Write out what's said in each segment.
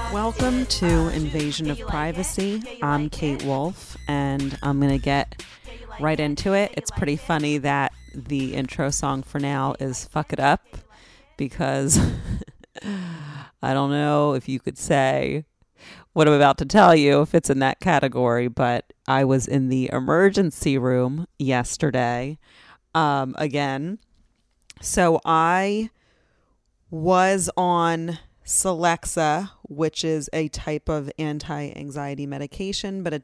Welcome to Invasion of Privacy. I'm Kate Wolf, and I'm going to get right into it. It's pretty funny that the intro song for now is Fuck It Up, because I don't know if you could say what I'm about to tell you if it's in that category, but I was in the emergency room yesterday again. So I was on Celexa, which is a type of anti-anxiety medication, but it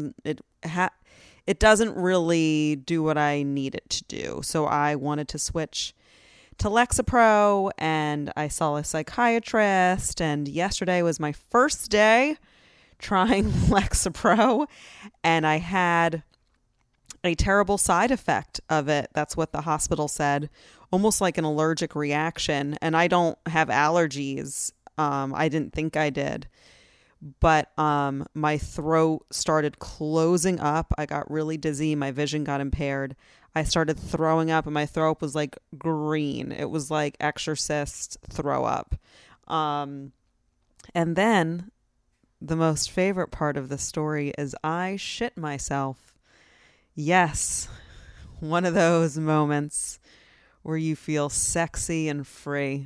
doesn't really do what I need it to do. So I wanted to switch to Lexapro, and I saw a psychiatrist, and yesterday was my first day trying Lexapro, and I had a terrible side effect of it. That's what the hospital said, almost like an allergic reaction. And I don't have allergies. I didn't think I did. But my throat started closing up. I got really dizzy. My vision got impaired. I started throwing up, and my throat was like green. It was like Exorcist throw up. And then the most favorite part of the story is I shit myself. Yes, one of those moments where you feel sexy and free.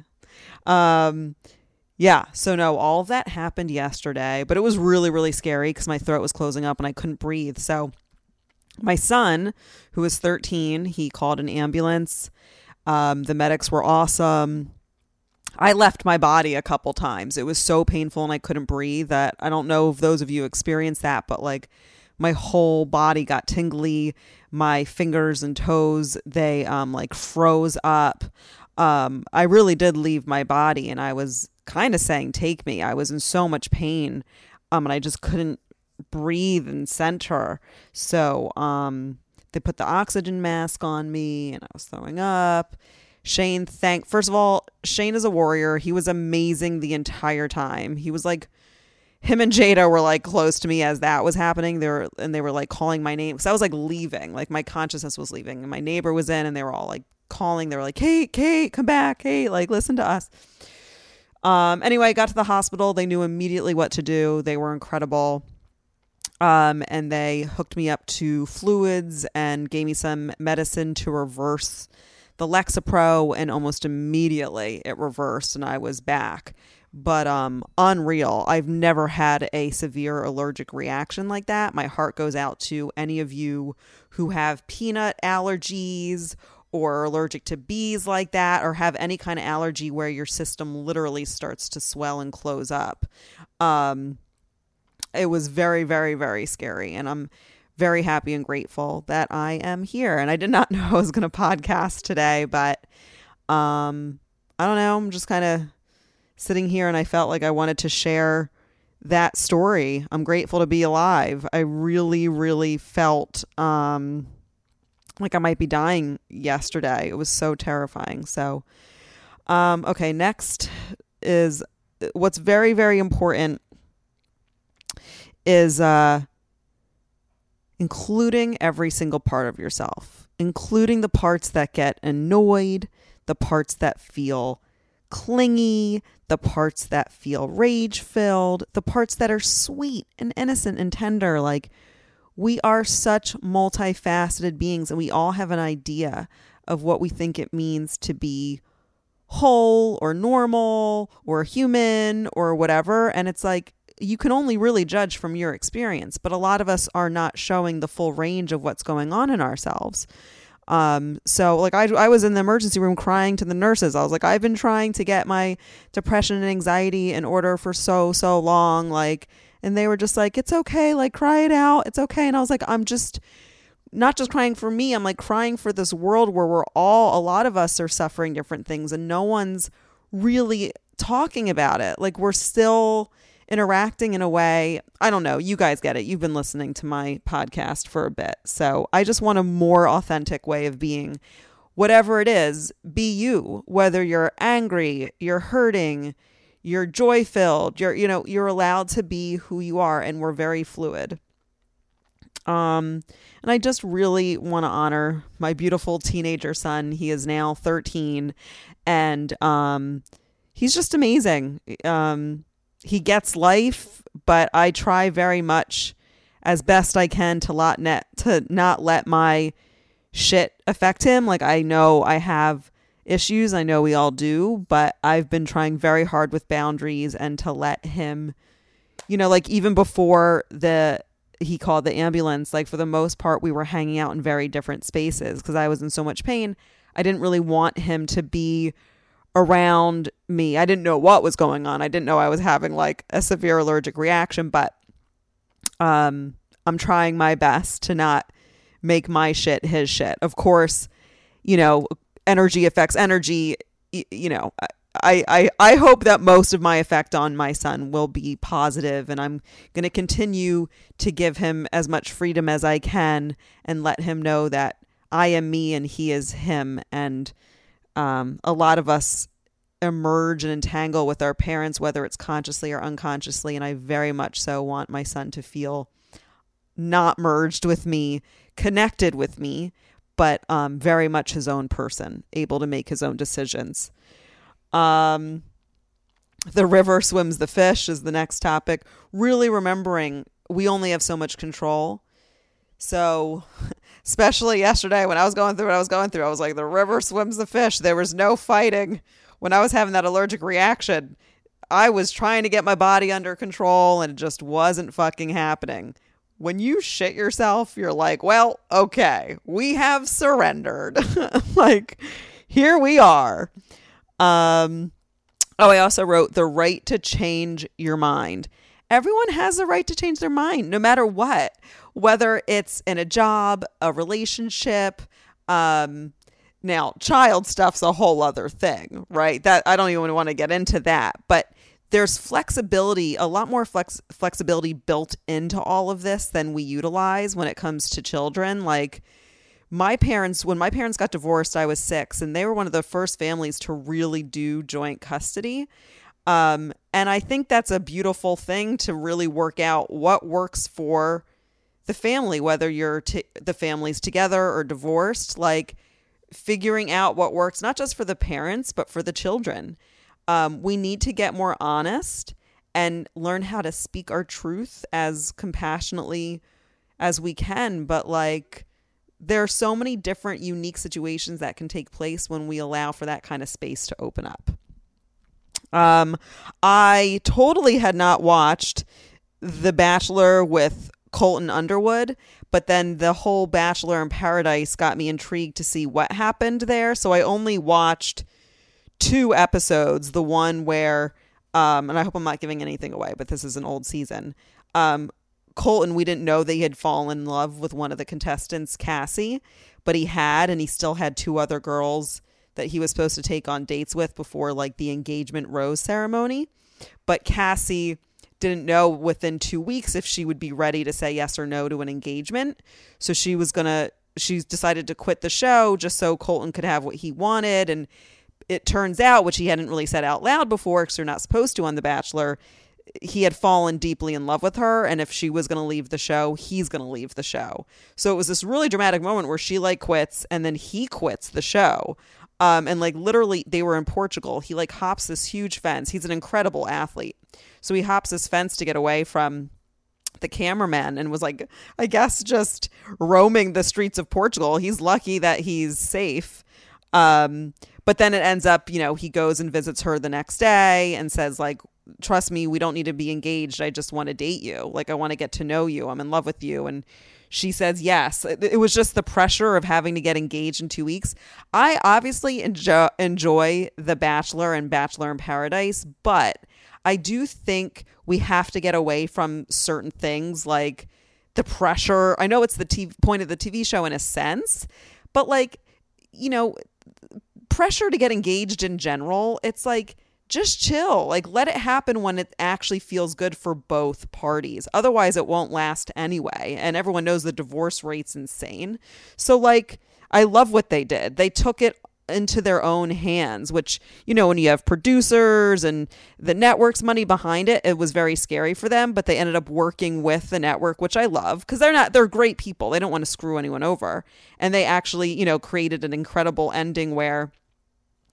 Yeah, so no, all of that happened yesterday, but it was really, really scary because my throat was closing up and I couldn't breathe. So my son, who was 13, he called an ambulance. The medics were awesome. I left my body a couple times. It was so painful and I couldn't breathe that I don't know if those of you experienced that, but like my whole body got tingly. My fingers and toes, they like froze up. I really did leave my body, and I was kind of saying, take me. I was in so much pain, and I just couldn't breathe and center. So they put the oxygen mask on me, and I was throwing up. First of all, Shane is a warrior. He was amazing the entire time. He was like, him and Jada were like close to me as that was happening. They were like calling my name. So I was like leaving, like my consciousness was leaving, and my neighbor was in, and they were all like calling. They were like, Kate, come back. Hey, like, listen to us. Anyway, I got to the hospital. They knew immediately what to do. They were incredible. And they hooked me up to fluids and gave me some medicine to reverse the Lexapro, and almost immediately it reversed and I was back. But unreal. I've never had a severe allergic reaction like that. My heart goes out to any of you who have peanut allergies or are allergic to bees like that, or have any kind of allergy where your system literally starts to swell and close up. It was very, very, very scary, and I'm very happy and grateful that I am here. And I did not know I was going to podcast today, but I don't know. I'm just kind of sitting here, and I felt like I wanted to share that story. I'm grateful to be alive. I really, really felt like I might be dying yesterday. It was so terrifying. So, okay, next is what's very, very important is including every single part of yourself, including the parts that get annoyed, the parts that feel clingy, the parts that feel rage-filled, the parts that are sweet and innocent and tender. Like, we are such multifaceted beings, and we all have an idea of what we think it means to be whole or normal or human or whatever. And it's like, you can only really judge from your experience, but a lot of us are not showing the full range of what's going on in ourselves. So like I was in the emergency room crying to the nurses. I was like, I've been trying to get my depression and anxiety in order for so long, like, and they were just like, it's okay, like, cry it out, it's okay. And I was like, I'm just not just crying for me, I'm like crying for this world where a lot of us are suffering different things, and no one's really talking about it. Like, we're still interacting in a way, I don't know, you guys get it. You've been listening to my podcast for a bit. So I just want a more authentic way of being. Whatever it is, be you. Whether you're angry, you're hurting, you're joy-filled, you're allowed to be who you are, and we're very fluid. And I just really want to honor my beautiful teenager son. He is now 13, and he's just amazing. he gets life, but I try very much as best I can to not let my shit affect him. Like, I know I have issues. I know we all do, but I've been trying very hard with boundaries and to let him, like even before he called the ambulance, like for the most part, we were hanging out in very different spaces because I was in so much pain. I didn't really want him to be around me. I didn't know what was going on. I didn't know I was having like a severe allergic reaction, but I'm trying my best to not make my shit his shit. Of course, energy affects energy. I hope that most of my effect on my son will be positive, and I'm going to continue to give him as much freedom as I can and let him know that I am me and he is him. And a lot of us emerge and entangle with our parents, whether it's consciously or unconsciously. And I very much so want my son to feel not merged with me, connected with me, but very much his own person, able to make his own decisions. The river swims the fish is the next topic. Really remembering we only have so much control. So especially yesterday when I was going through what I was going through, I was like, the river swims the fish. There was no fighting. When I was having that allergic reaction, I was trying to get my body under control and it just wasn't fucking happening. When you shit yourself, you're like, well, okay, we have surrendered. Like, here we are. I also wrote the right to change your mind. Everyone has the right to change their mind, no matter what, whether it's in a job, a relationship. Now, child stuff's a whole other thing, right? That I don't even want to get into that, but there's flexibility, a lot more flexibility built into all of this than we utilize when it comes to children. Like when my parents got divorced, I was 6, and they were one of the first families to really do joint custody. And I think that's a beautiful thing to really work out what works for the family, whether you're the family's together or divorced, like figuring out what works, not just for the parents, but for the children. We need to get more honest and learn how to speak our truth as compassionately as we can. But like, there are so many different unique situations that can take place when we allow for that kind of space to open up. I totally had not watched The Bachelor with Colton Underwood, but then the whole Bachelor in Paradise got me intrigued to see what happened there. So I only watched 2 episodes, the one where, and I hope I'm not giving anything away, but this is an old season. Colton, we didn't know that he had fallen in love with one of the contestants, Cassie, but he had, and he still had 2 other girls that he was supposed to take on dates with before like the engagement rose ceremony. But Cassie didn't know within 2 weeks if she would be ready to say yes or no to an engagement. So she decided to quit the show just so Colton could have what he wanted. And it turns out, which he hadn't really said out loud before because you're not supposed to on The Bachelor, he had fallen deeply in love with her. And if she was going to leave the show, he's going to leave the show. So it was this really dramatic moment where she like quits and then he quits the show. And like literally they were in Portugal. He like hops this huge fence. He's an incredible athlete. So he hops this fence to get away from the cameraman and was like, I guess just roaming the streets of Portugal. He's lucky that he's safe. But then it ends up, he goes and visits her the next day and says like, trust me, we don't need to be engaged. I just want to date you. Like, I want to get to know you. I'm in love with you. And she says yes. It was just the pressure of having to get engaged in 2 weeks. I obviously enjoy The Bachelor and Bachelor in Paradise, but I do think we have to get away from certain things like the pressure. I know it's the point of the TV show in a sense, but like, pressure to get engaged in general, it's like, just chill. Like, let it happen when it actually feels good for both parties. Otherwise, it won't last anyway. And everyone knows the divorce rate's insane. So, like, I love what they did. They took it into their own hands, which, when you have producers and the network's money behind it, it was very scary for them. But they ended up working with the network, which I love because they're great people. They don't want to screw anyone over. And they actually, created an incredible ending where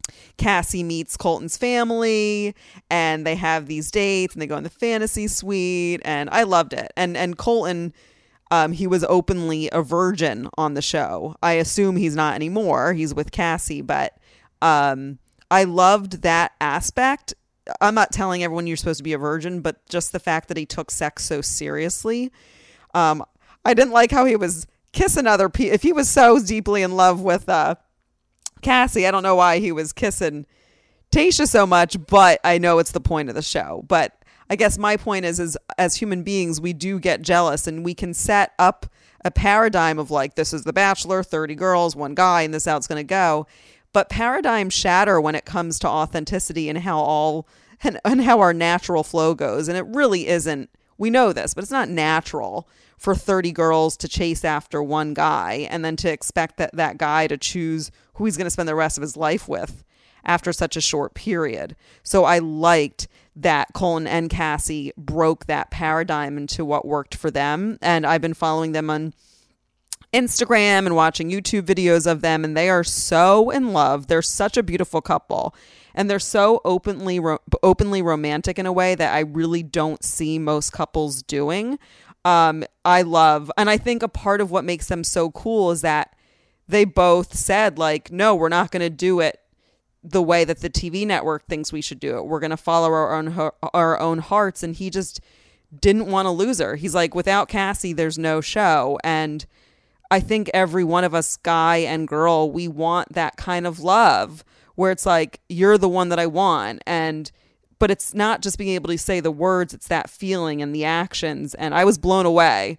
Cassie meets Colton's family and they have these dates and they go in the fantasy suite, and I loved it. And Colton, he was openly a virgin on the show. I assume he's not anymore. He's with Cassie, but I loved that aspect. I'm not telling everyone you're supposed to be a virgin, but just the fact that he took sex so seriously. I didn't like how he was kissing other people. If he was so deeply in love with Cassie, I don't know why he was kissing Tayshia so much, but I know it's the point of the show. But I guess my point is as human beings, we do get jealous, and we can set up a paradigm of like, this is The Bachelor, 30 girls, one guy, and this is how it's going to go. But paradigms shatter when it comes to authenticity and how our natural flow goes. And it really isn't, we know this, but it's not natural for 30 girls to chase after one guy and then to expect that guy to choose who he's going to spend the rest of his life with after such a short period. So I liked that Colton and Cassie broke that paradigm into what worked for them. And I've been following them on Instagram and watching YouTube videos of them, and they are so in love. They're such a beautiful couple, and they're so openly romantic in a way that I really don't see most couples doing. I love, and I think a part of what makes them so cool is that they both said like, no, we're not going to do it the way that the TV network thinks we should do it. We're going to follow our own hearts. And he just didn't want to lose her. He's like, without Cassie, there's no show. And I think every one of us, guy and girl, we want that kind of love where it's like, you're the one that I want. But it's not just being able to say the words, it's that feeling and the actions. And I was blown away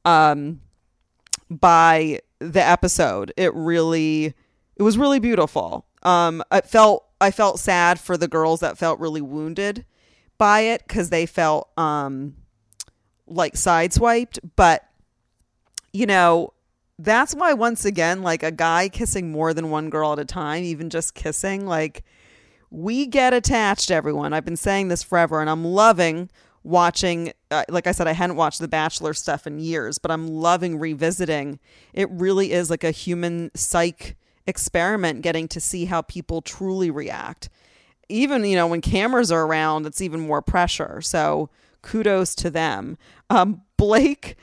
by the episode. It was really beautiful. I felt sad for the girls that felt really wounded by it because they felt like sideswiped. But, you know, that's why, once again, like a guy kissing more than one girl at a time, even just kissing, like, we get attached, everyone. I've been saying this forever, and I'm loving watching, like I said, I hadn't watched The Bachelor stuff in years, but I'm loving revisiting. It really is like a human psych experiment, getting to see how people truly react. Even, you know, when cameras are around, it's even more pressure. So kudos to them. Blake,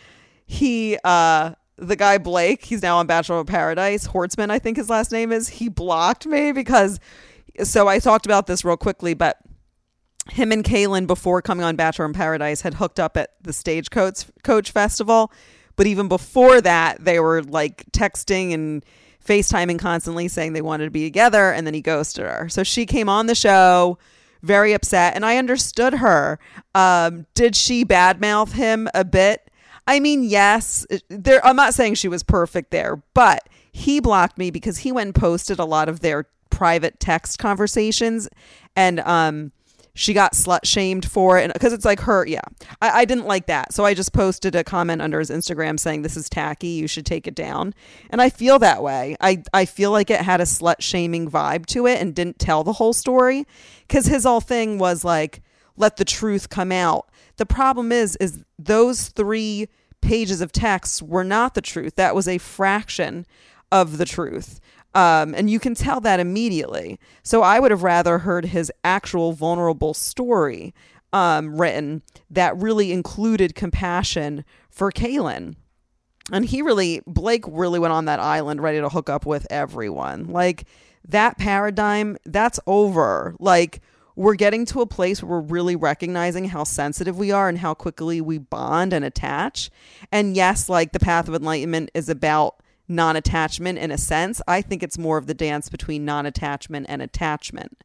the guy Blake, he's now on Bachelor of Paradise. Hortzman, I think his last name is. He blocked me because, so I talked about this real quickly, but him and Kaylin, before coming on Bachelor in Paradise, had hooked up at the Stagecoach Festival. But even before that, they were like texting and FaceTiming constantly, saying they wanted to be together, and then he ghosted her. So she came on the show very upset, and I understood her. Did she badmouth him a bit? I mean, yes. I'm not saying she was perfect there, but he blocked me because he went and posted a lot of their private text conversations, and she got slut shamed for it, and because it's like her. Yeah, I didn't like that, so I just posted a comment under his Instagram saying, this is tacky, you should take it down. And I feel that way. I feel like it had a slut shaming vibe to it and didn't tell the whole story, because his whole thing was like, let the truth come out. The problem is those 3 pages of text were not the truth. That was a fraction of the truth. And you can tell that immediately. So I would have rather heard his actual vulnerable story written that really included compassion for Kaylin. And Blake really went on that island ready to hook up with everyone. Like, that paradigm, that's over. Like, we're getting to a place where we're really recognizing how sensitive we are and how quickly we bond and attach. And yes, like, the path of enlightenment is about non-attachment in a sense. I think it's more of the dance between non-attachment and attachment.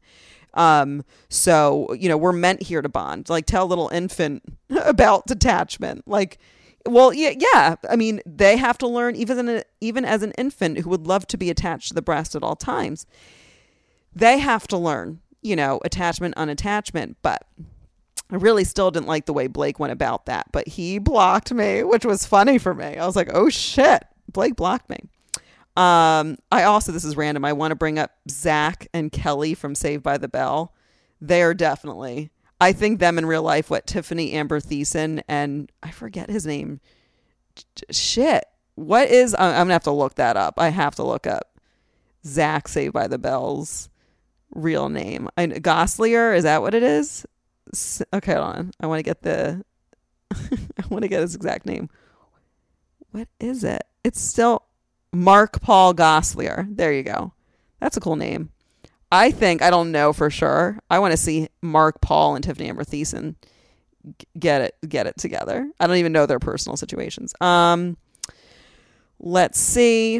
So, you know, we're meant here to bond. Like, tell a little infant about detachment. Like, well, yeah. I mean, they have to learn, even as an infant who would love to be attached to the breast at all times. They have to learn, you know, attachment, unattachment. But I really still didn't like the way Blake went about that. But he blocked me, which was funny for me. I was like, oh shit, Blake blocked me. This is random, I want to bring up Zach and Kelly from Saved by the Bell. They're definitely, I think them in real life, Tiffany Amber Thiessen, and I forget his name. Shit. What is, I'm going to have to look that up. I have to look up Zach Saved by the Bell's real name. Goslier, is that what it is? Okay, hold on. I want to get his exact name. What is it? It's still Mark Paul Gosselaar. There you go. That's a cool name. I don't know for sure. I want to see Mark Paul and Tiffany Amber Thiessen get it together. I don't even know their personal situations. Let's see.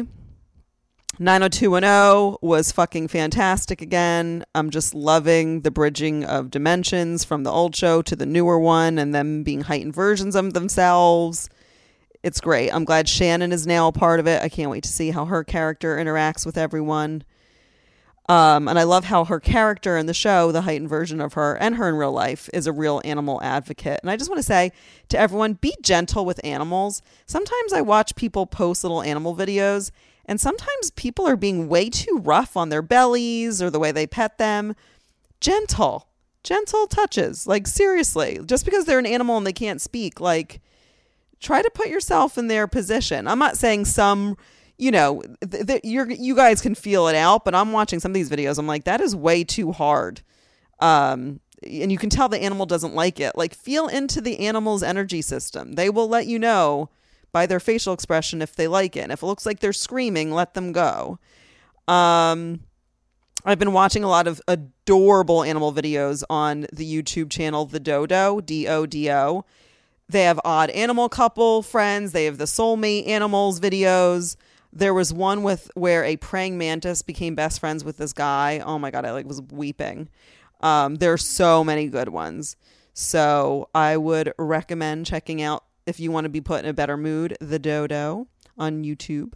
90210 was fucking fantastic again. I'm just loving the bridging of dimensions from the old show to the newer one and them being heightened versions of themselves. It's great. I'm glad Shannon is now a part of it. I can't wait to see how her character interacts with everyone. And I love how her character in the show, the heightened version of her and her in real life, is a real animal advocate. And I just want to say to everyone, be gentle with animals. Sometimes I watch people post little animal videos, and sometimes people are being way too rough on their bellies or the way they pet them. Gentle touches. Like, seriously, just because they're an animal and they can't speak, like, try to put yourself in their position. I'm not saying some, you guys can feel it out, but I'm watching some of these videos. I'm like, that is way too hard. And you can tell the animal doesn't like it. Like, feel into the animal's energy system. They will let you know by their facial expression if they like it. And if it looks like they're screaming, let them go. I've been watching a lot of adorable animal videos on the YouTube channel The Dodo, DODO. They have odd animal couple friends. They have the soulmate animals videos. There was one where a praying mantis became best friends with this guy. Oh my God, I was weeping. There are so many good ones. So I would recommend checking out, if you want to be put in a better mood, The Dodo on YouTube.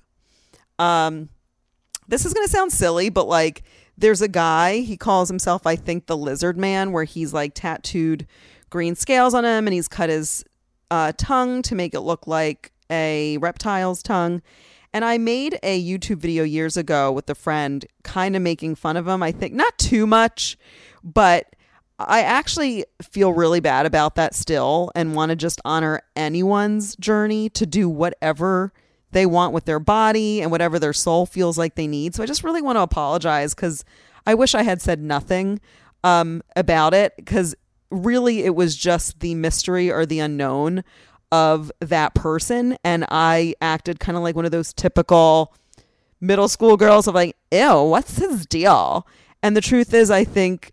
This is going to sound silly, but like, there's a guy, he calls himself, I think, the Lizard Man, where he's like tattooed green scales on him and he's cut his tongue to make it look like a reptile's tongue. And I made a YouTube video years ago with a friend kind of making fun of him. I think not too much, but I actually feel really bad about that still and want to just honor anyone's journey to do whatever they want with their body and whatever their soul feels like they need. So I just really want to apologize because I wish I had said nothing about it, because really it was just the mystery or the unknown of that person. And I acted kind of like one of those typical middle school girls of like, ew, what's his deal? And the truth is, I think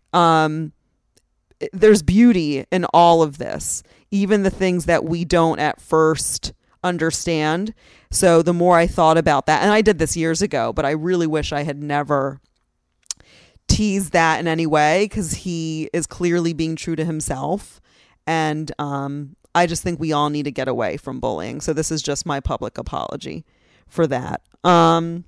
there's beauty in all of this, even the things that we don't at first understand. So the more I thought about that, and I did this years ago, but I really wish I had never teased that in any way, because he is clearly being true to himself. And I just think we all need to get away from bullying. So this is just my public apology for that. Oh,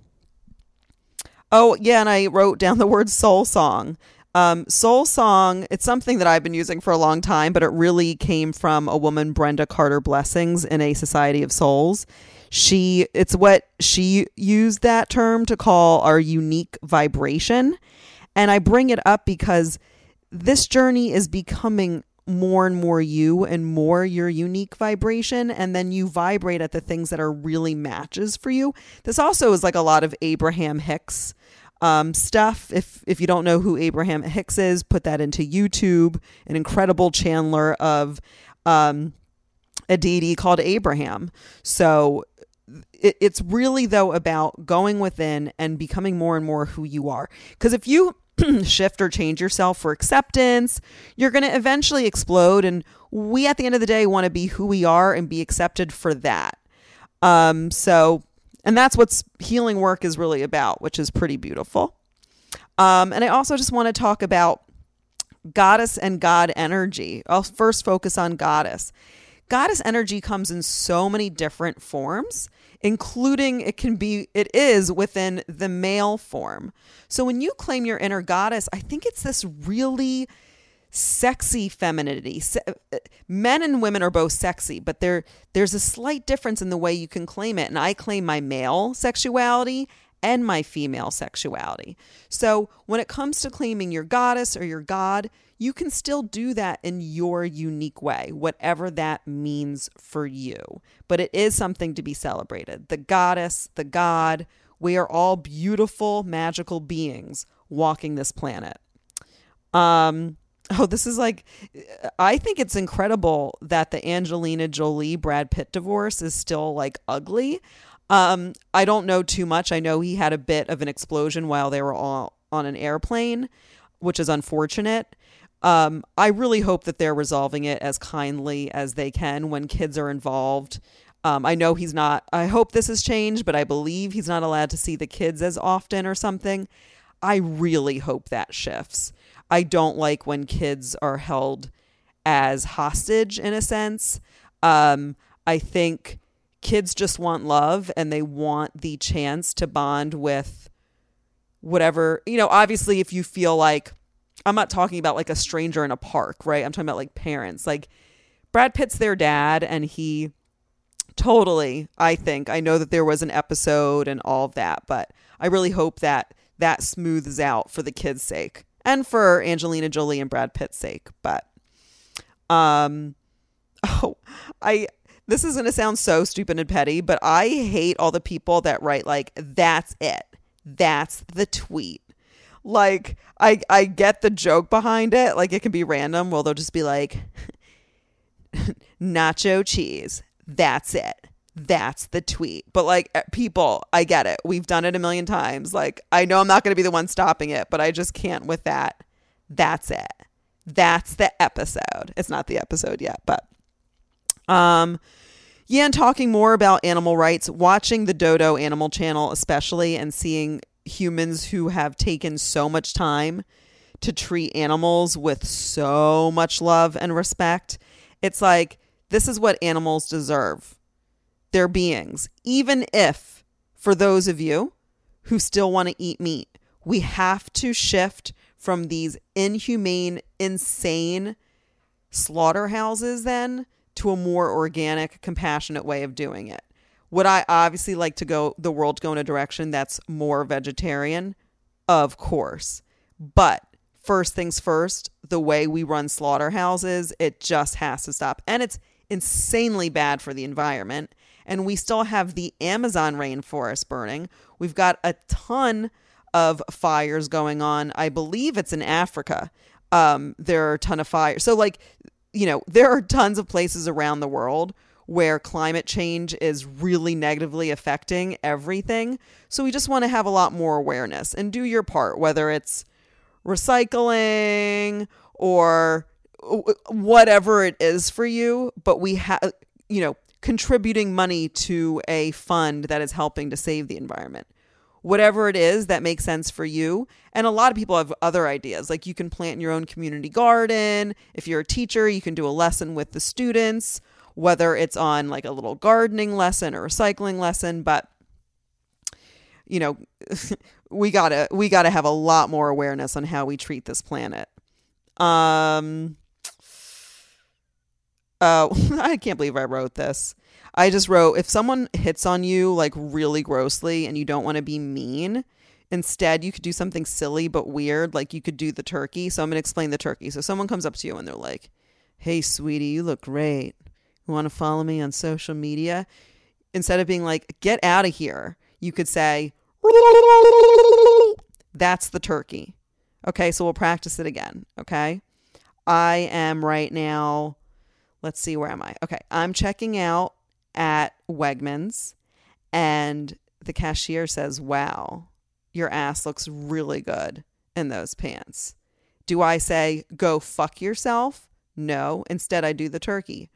yeah, and I wrote down the word soul song. Soul song, it's something that I've been using for a long time, but it really came from a woman, Brenda Carter Blessings, in A Society of Souls. It's what she used that term to call our unique vibration. And I bring it up because this journey is becoming more and more you and more your unique vibration. And then you vibrate at the things that are really matches for you. This also is like a lot of Abraham Hicks stuff. If you don't know who Abraham Hicks is, put that into YouTube. An incredible channeler of a deity called Abraham. So it's really, though, about going within and becoming more and more who you are. Because if you shift or change yourself for acceptance, you're going to eventually explode. And we, at the end of the day, want to be who we are and be accepted for that. And that's what healing work is really about, which is pretty beautiful. And I also just want to talk about goddess and God energy. I'll first focus on goddess. Goddess energy comes in so many different forms, including it is within the male form. So when you claim your inner goddess, I think it's this really sexy femininity. Men and women are both sexy, but there's a slight difference in the way you can claim it. And I claim my male sexuality and my female sexuality. So when it comes to claiming your goddess or your god, you can still do that in your unique way, whatever that means for you. But it is something to be celebrated. The goddess, the god, we are all beautiful, magical beings walking this planet. Oh, this is like, I think it's incredible that the Angelina Jolie Brad Pitt divorce is still like ugly. I don't know too much. I know he had a bit of an explosion while they were all on an airplane, which is unfortunate. I really hope that they're resolving it as kindly as they can when kids are involved. I know he's not, I hope this has changed, but I believe he's not allowed to see the kids as often or something. I really hope that shifts. I don't like when kids are held as hostage in a sense. I think kids just want love and they want the chance to bond with whatever, obviously if you feel like, I'm not talking about like a stranger in a park, right? I'm talking about like parents. Like Brad Pitt's their dad and he totally, I know that there was an episode and all of that, but I really hope that that smooths out for the kids' sake and for Angelina Jolie and Brad Pitt's sake. But, this is going to sound so stupid and petty, but I hate all the people that write like, that's it. That's the tweet. Like, I get the joke behind it. Like, it can be random. Well, they'll just be like, nacho cheese. That's it. That's the tweet. But like, people, I get it. We've done it a million times. Like, I know I'm not going to be the one stopping it, but I just can't with that. That's it. That's the episode. It's not the episode yet, but yeah, and talking more about animal rights, watching the Dodo Animal Channel especially, and seeing humans who have taken so much time to treat animals with so much love and respect. It's like, this is what animals deserve. They're beings. Even if, for those of you who still want to eat meat, we have to shift from these inhumane, insane slaughterhouses then to a more organic, compassionate way of doing it. Would I obviously like to go the world go in a direction that's more vegetarian? Of course. But first things first, the way we run slaughterhouses, it just has to stop. And it's insanely bad for the environment. And we still have the Amazon rainforest burning. We've got a ton of fires going on. I believe it's in Africa. There are a ton of fires. So like, there are tons of places around the world where climate change is really negatively affecting everything. So we just want to have a lot more awareness and do your part, whether it's recycling or whatever it is for you. But we have, contributing money to a fund that is helping to save the environment. Whatever it is that makes sense for you. And a lot of people have other ideas. Like you can plant in your own community garden. If you're a teacher, you can do a lesson with the students, whether it's on like a little gardening lesson or recycling lesson. But, we gotta have a lot more awareness on how we treat this planet. Oh, I can't believe I wrote this. I just wrote, if someone hits on you like really grossly and you don't want to be mean, instead you could do something silly but weird. Like you could do the turkey. So I'm going to explain the turkey. So someone comes up to you and they're like, hey, sweetie, you look great. You want to follow me on social media? Instead of being like, get out of here, you could say, that's the turkey. Okay, so we'll practice it again. Okay. I am right now. Let's see, where am I? Okay, I'm checking out at Wegmans and the cashier says, wow, your ass looks really good in those pants. Do I say, go fuck yourself? No, instead I do the turkey.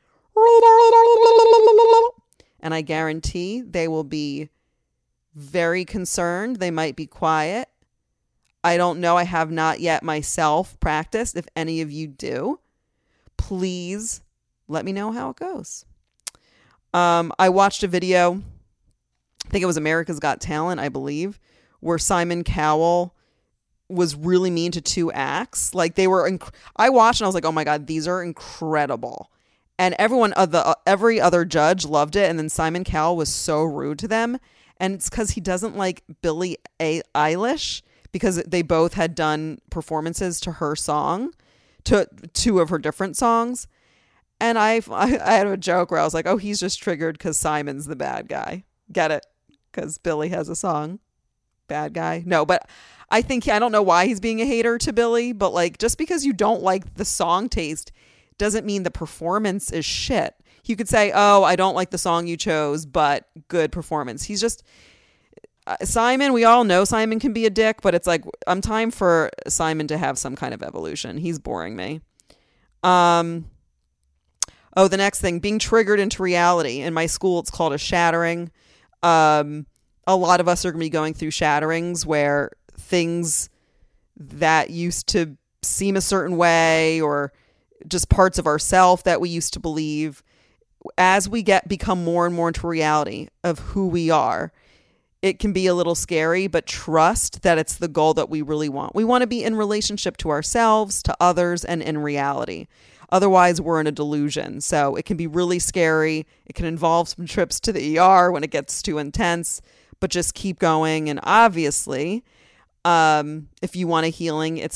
And I guarantee they will be very concerned. They might be quiet. I don't know. I have not yet myself practiced. If any of you do, please let me know how it goes. I watched a video, I think it was America's Got Talent, I believe, where Simon Cowell was really mean to two acts. Like they were, I watched and I was like, oh my God, these are incredible. And every other judge loved it. And then Simon Cowell was so rude to them. And it's because he doesn't like Billie Eilish, because they both had done performances to her song, to two of her different songs. And I had a joke where I was like, oh, he's just triggered because Simon's the bad guy. Get it? Because Billie has a song bad guy. No, but I think, I don't know why he's being a hater to Billie, but like, just because you don't like the song taste doesn't mean the performance is shit. You could say, oh, I don't like the song you chose, but good performance. He's just, Simon, we all know Simon can be a dick, but it's like, I'm time for Simon to have some kind of evolution. He's boring me. Oh, the next thing, being triggered into reality. In my school, it's called a shattering. A lot of us are going to be going through shatterings where things that used to seem a certain way, or just parts of ourselves that we used to believe, as we become more and more into reality of who we are, it can be a little scary, but trust that it's the goal that we really want. We want to be in relationship to ourselves, to others, and in reality. Otherwise, we're in a delusion. So it can be really scary. It can involve some trips to the ER when it gets too intense, but just keep going. And obviously, if you want a healing, it's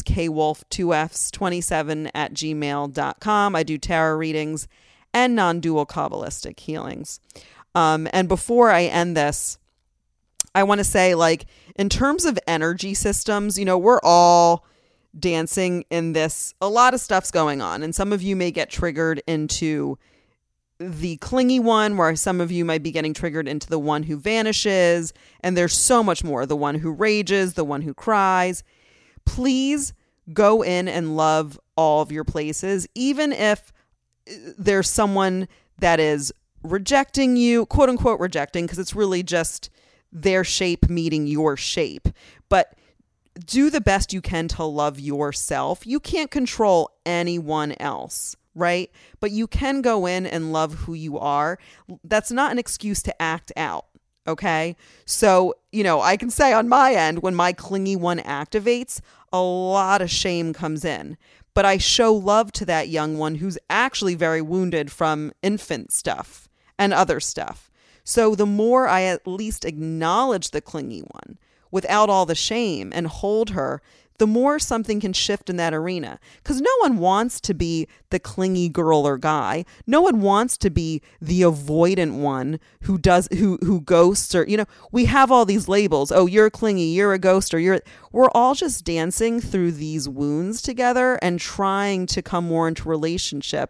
kwolf2fs27@gmail.com. I do tarot readings and non-dual Kabbalistic healings. And before I end this, I want to say, like, in terms of energy systems, we're all dancing in this. A lot of stuff's going on. And some of you may get triggered into the clingy one, where some of you might be getting triggered into the one who vanishes. And there's so much more. The one who rages, the one who cries. Please go in and love all of your places, even if there's someone that is rejecting you, quote unquote rejecting, because it's really just their shape meeting your shape. But do the best you can to love yourself. You can't control anyone else, right? But you can go in and love who you are. That's not an excuse to act out, okay? So, I can say on my end, when my clingy one activates, a lot of shame comes in. But I show love to that young one who's actually very wounded from infant stuff and other stuff. So the more I at least acknowledge the clingy one without all the shame and hold her, the more something can shift in that arena. Because no one wants to be the clingy girl or guy. No one wants to be the avoidant one who ghosts, or, we have all these labels. Oh, you're clingy, you're a ghost, or we're all just dancing through these wounds together and trying to come more into relationship.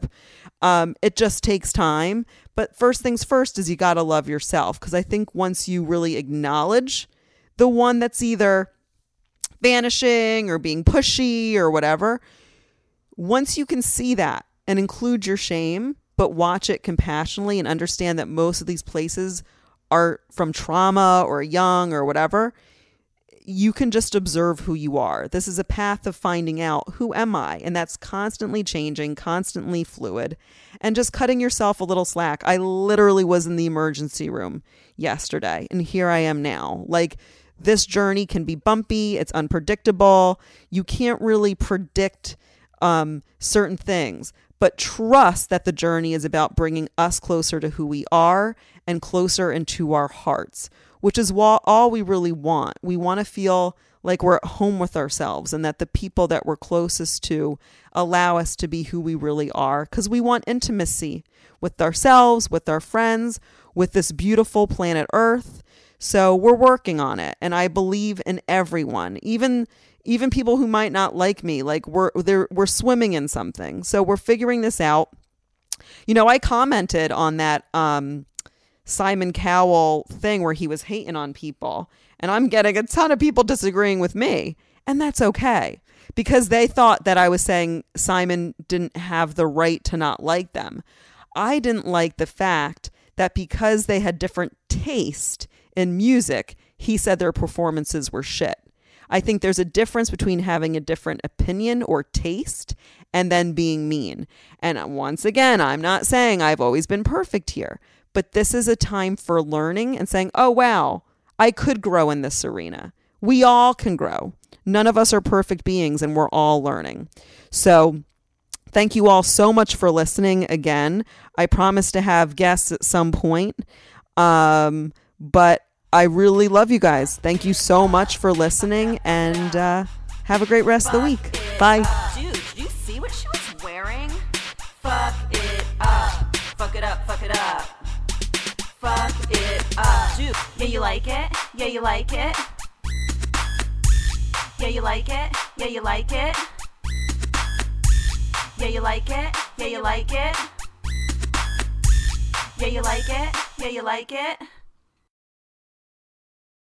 It just takes time. But first things first is you got to love yourself. Because I think once you really acknowledge the one that's either vanishing or being pushy or whatever, once you can see that and include your shame, but watch it compassionately and understand that most of these places are from trauma or young or whatever, you can just observe who you are. This is a path of finding out, who am I? And that's constantly changing, constantly fluid, and just cutting yourself a little slack. I literally was in the emergency room yesterday, and here I am now. Like, this journey can be bumpy. It's unpredictable. You can't really predict certain things, but trust that the journey is about bringing us closer to who we are and closer into our hearts, which is all we really want. We want to feel like we're at home with ourselves, and that the people that we're closest to allow us to be who we really are, because we want intimacy with ourselves, with our friends, with this beautiful planet Earth. So we're working on it, and I believe in everyone, even people who might not like me. Like, we're swimming in something. So we're figuring this out. I commented on that Simon Cowell thing where he was hating on people, and I'm getting a ton of people disagreeing with me, and that's okay, because they thought that I was saying Simon didn't have the right to not like them. I didn't like the fact that because they had different taste in music, he said their performances were shit. I think there's a difference between having a different opinion or taste and then being mean. And once again, I'm not saying I've always been perfect here, but this is a time for learning and saying, oh, wow, I could grow in this arena. We all can grow. None of us are perfect beings, and we're all learning. So thank you all so much for listening again. I promise to have guests at some point. But I really love you guys. Thank you so much for listening, and have a great rest of the week. Bye. Dude, did you see what she was wearing? Fuck it up. Fuck it up, fuck it up. Fuck it up. Dude, yeah, you like it? Yeah, you like it? Yeah, you like it. Yeah, you like it. Yeah, you like it. Yeah, you like it. Yeah, you like it. Yeah, you like it.